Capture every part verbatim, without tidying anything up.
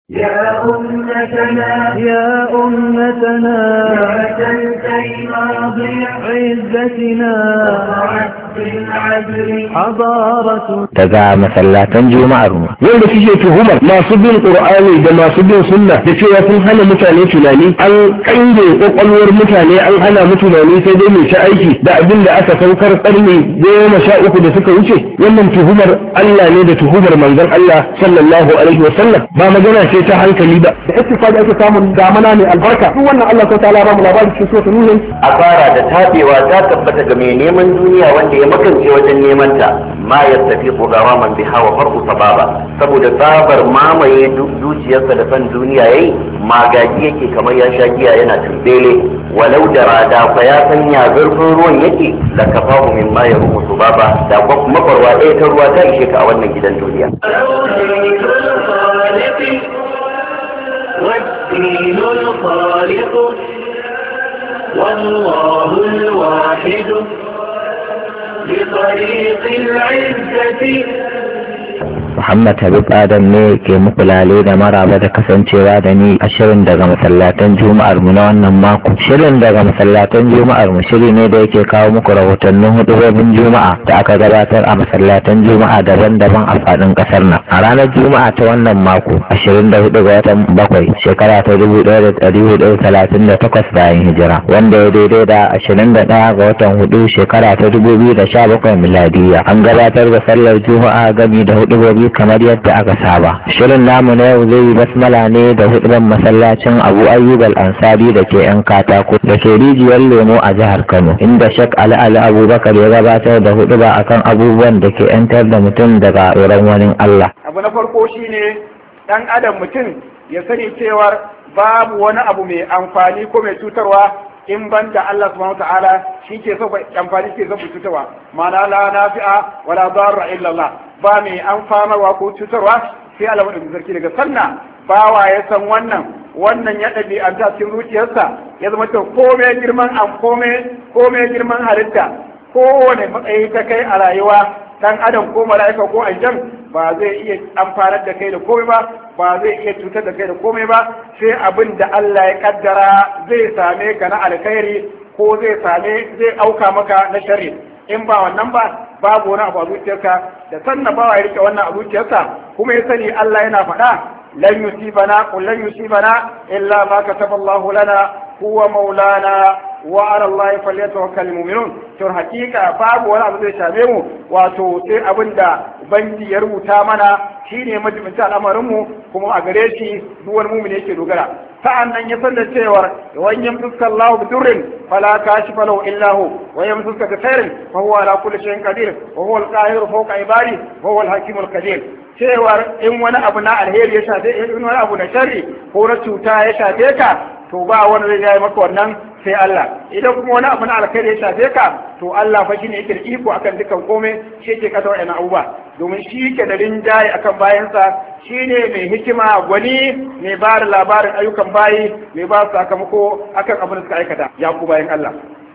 يا أمتنا يا أمتنا لا تنسي ماضي عزتنا وقعت بالعدل حضارة daga masallatan juma'ar mu wanda suke tuhumar masu bin qur'ani da masu bin sunna da cewa sun hana mutane tunani, an kange kwakwalwar mutane, an hana mu tunani sai dai mai ta aiki da abin da aka saukar karni goma sha uku da suka wuce. Wannan tuhumar Allah ne da tuhumar manzon Allah sallallahu alaihi wa sallam, ba magana ce ta hankali ba. da ittifaqi ake samun damana ne albarka. duk wannan Allah ta ta'ala ba mu labari cikin sura Nuh. asara da tabewa ta tabbata ga mai neman duniya wanda ya makance wajen neman ta, ma yastafi qudaraman biha wa farqu sababa, saboda tsabar mamaye zuciyarsa da san duniya yayi magaji yake kamar ya sha giya yana tumbele. walau da rada fa ya sanya zurfin ruwan yake la kafahu min ma yarumu subaba, da kuma farwa ɗaya ta ruwa ta ishe ka a wannan gidan duniya. والدين الخالق والله الواحد بطريق العزة. Muhammad Habib Adam ne ke muku lale da maraba da kasancewa da ni a shirin daga masallatan Juma'ar mu na wannan mako. Shirin daga masallatan Juma'ar mu shiri ne da yake kawo muku rahotannin hudubobin Juma'a da aka gabatar a masallatan Juma'a daban-daban a faɗin ƙasar nan. A ranar Juma'a ta wannan mako, ashirin da hudu ga watan bakwai shekara ta dubu ɗaya da ɗari hudu da talatin da takwas bayan hijira, wanda ya daidai da ashirin da ɗaya ga watan hudu shekara ta dubu biyu da sha bakwai miladiyya. An gabatar da sallar Juma'a gami da hudubobi kamar yadda aka saba. Shirin namu na yau zai yi basmala ne da hudubar masallacin Abu Ayyub al-Ansari da ke yan katako da ke rijiyar lemo a jihar Kano, inda Sheikh Ali Ali Abubakar ya gabatar da huduba akan abubuwan da ke yantar da mutum daga tsoron wani Allah. Abu na farko shine dan adam mutum ya sani cewar babu wani abu mai amfani ko mai cutarwa in ban da Allah subhanahu ta'ala shi ke so amfani ke so cutarwa, ma'ana la nafi'a wala darra illa Allah, ba mai amfanarwa ko cutarwa sai Allah madaukakin sarki. Daga sanna bawa ya san wannan wannan ya ɗabi'anta cikin zuciyarsa, ya zama to komai girman am komai komai girman halitta, kowane matsayi ta kai a rayuwa, dan adam ko mala'ika ko aljan ba zai iya amfanar da kai da komai ba, ba zai iya cutar da kai da komai ba, sai abin da Allah ya kaddara zai same ka na alkhairi ko zai same zai auka maka na sharri. In ba wannan ba babu wani abu a zuciyarka. Da sannan bawa ya rike wannan a zuciyarsa kuma ya sani Allah yana faɗa lan yusibana qul lan yusibana illa ma kataballahu lana huwa maulana wa ala Allah falyatawakkalul mu'minun. To hakika babu wani abu zai shafe mu, wato sai abinda banki ya rubuta mana shine majibinta al'amarin mu, kuma a gare shi duk wani mu'mini yake dogara. sa'an nan ya san da cewar wan yamsuka Allahu bidurrin fala kashifa lahu illa hu wa yamsuka bi khairin fa huwa ala kulli shay'in qadir wa huwa al-qahiru fawqa ibadi wa huwa al-hakim al-qadir. Cewar in wani abu na alheri ya shafe, in wani abu na sharri ko na cuta ya shafe ka, to ba wani zai yi maka wannan sai Allah. Idan kuma wani abu na alkhairi ya shafe ka, to Allah fa shine yake da iko akan dukan komai, shi yake kasa wa'annan abubuwa, domin shi yake da rinjaye akan bayansa, shine mai hikima, gwani, mai ba da labarin ayyukan bayi, mai ba su sakamako akan abin da suka aikata. Ya ku bayan Allah,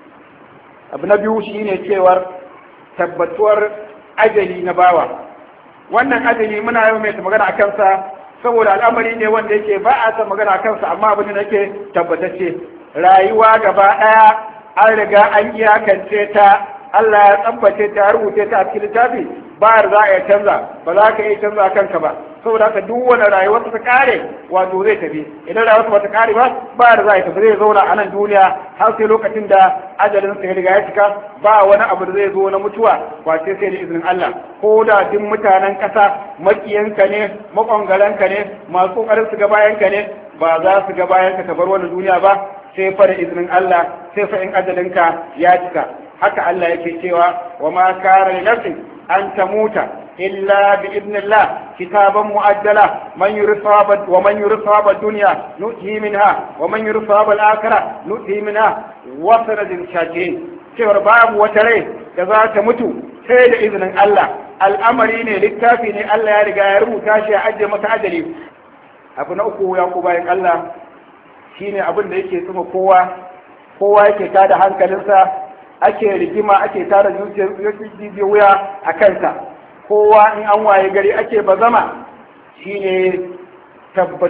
abu na biyu shine cewar tabbatuwar ajali na bawa. Wannan ajali muna yau mai magana a kansa saboda al'amari ne wanda yake ba a san magana a kansa, amma abin da yake tabbatacce. Rayuwa gaba ɗaya an riga an iyakance ta, Allah ya tsabbace ta, rubuce ta a cikin littafi, ba za a iya canza, ba za ka iya canza kanka ba. Saboda haka duk wani rayuwar ta kare wato zai tafi, idan rayuwar ba ta kare ba ba da za a tafi, zai zauna a nan duniya har sai lokacin da ajalin sa ya riga ya cika. Ba wani abu da zai zo na mutuwa wace sai da izinin Allah. Ko da duk mutanen ƙasa makiyanka ne, makwangalanka ne, masu ƙoƙarin su ga bayanka ne, ba za su ga bayanka ka bar wani duniya ba sai fa da izinin Allah, sai fa in ajalinka ya cika. Haka Allah yake cewa wa ma kana li nafsin an tamuta illa bi idnillah kitaban mu'ajjala man yurisaba wa man yurisaba dunya nu'ti minha wa man yurisaba al-akhirah nu'ti minha wa sanadin shakirin. Cewar babu wata rai da za ta mutu sai da izinin Allah. Al'amari ne, littafi ne, Allah ya riga ya rubuta shi, ya ajiye masa ajali. Abu na uku ya ku bayan Allah shine abin da yake tsuma kowa kowa yake tada hankalinsa, ake rigima, ake tada zuciyar wuya a kansa. Kowa in an waye gari ake bazama, shine tabbata